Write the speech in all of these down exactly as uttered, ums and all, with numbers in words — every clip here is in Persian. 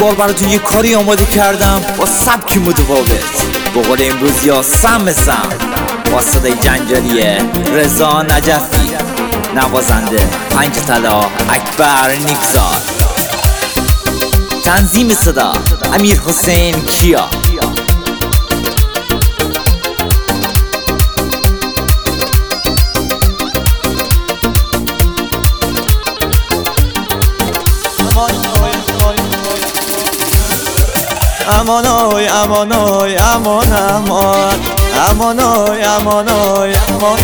بار براتون یه کاری آماده کردم با سبکی متفاوت. به قول امروزی ها سم سم با صدای جنجالی رضا نجفی، نوازنده پنج طلا اکبر نیکزاد، تنظیم صدا امیر حسین کیا. امان آی امان آی امان امان امان آی امان آی امان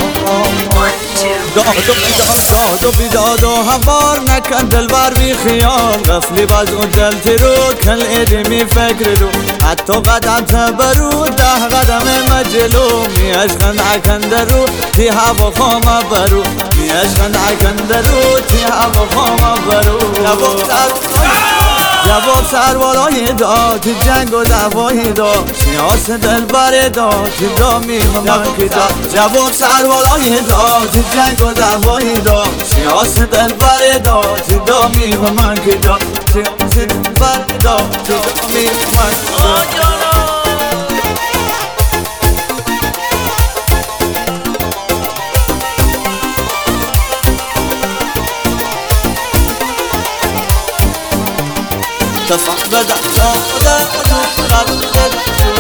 داد و بیداد داد و بیداد و هموار نکن دلبر بی خیال رفلی باز اون دلتی رو کل ایدی می فکر رو حتی قدم تبرو ده قدم مجلو می عشق نکن درو تی هوا خواما برو می عشق نکن درو تی هوا خواما برو جواب سر جواب سر بالای داد جنگ و دوایی داد نیاز دل بر داد دامی من که داد جواب سر بالای داد جنگ و دوایی داد نیاز دل بر داد دامی من که داد دل بر داد دامی من که داد. تفاق بدأ صادق وتقبل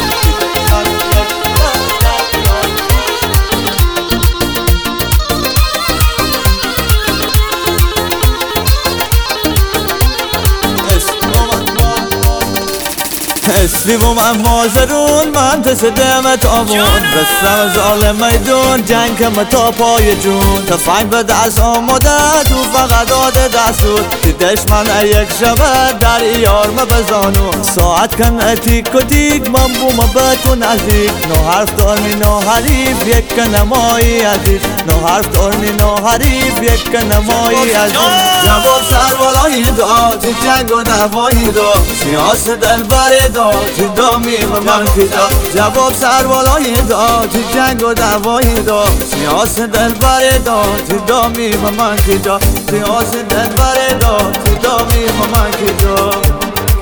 اسمی و من مازرون من تصدمت آمون بستم ظالم میدون جنگ کم تا پای جون تفنگ به دست آمده تو فقط داده دستور که دشمن یک شبه در ایار مبزانون ساعت کن تیک و تیک من بوم به تو نزدیک نو حرف دارمی نو حریف یک نمایی عزیز نو حرف دارمی نو حریف یک نمایی عزیز جواب سر بالای داد جنگ و دوایی داد نیاز دل بر داد دامی و من که داد جواب سر بالای داد جنگ و دوایی داد نیاز دل بر داد دامی و من که داد نیاز دل بر داد دامی و من که داد.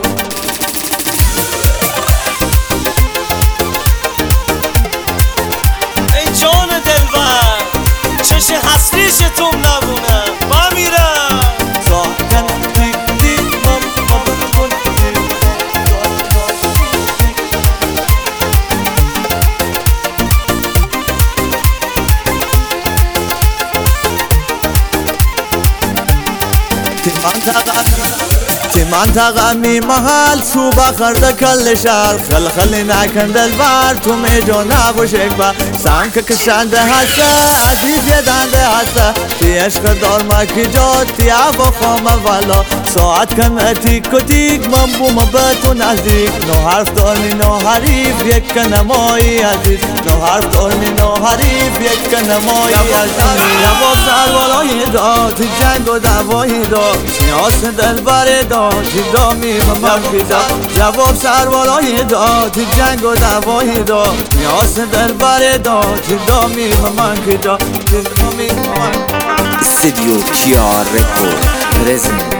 ای جان دلبر چش حسریشتون نبونه من میرم ساکن دیگ دیگ من مبکن تی منطقه می محل سو بخرده کل شهر خل خلی نکن دلبر تو می جو نباش اکبر سنک کشنده هسته عزیز یدنده هسته تی عشق دار مکی جا تی عبا خامه ولا ساعت کن تیک و تیک من بوم به تو نزدیک نو حرف دارمی نو حریف یک نمایی عزیز نو حرف دارمی نو حریف یک نمایی عزیز جواب سر بالای داد جنگ و دوایی داد نیاز دل بر داد دامی و من که داد جواب سر بالای داد جنگ و دوایی داد نیاز دل بر داد دامی و من که داد دامی و من استودیو کیا رکورد پرزنت.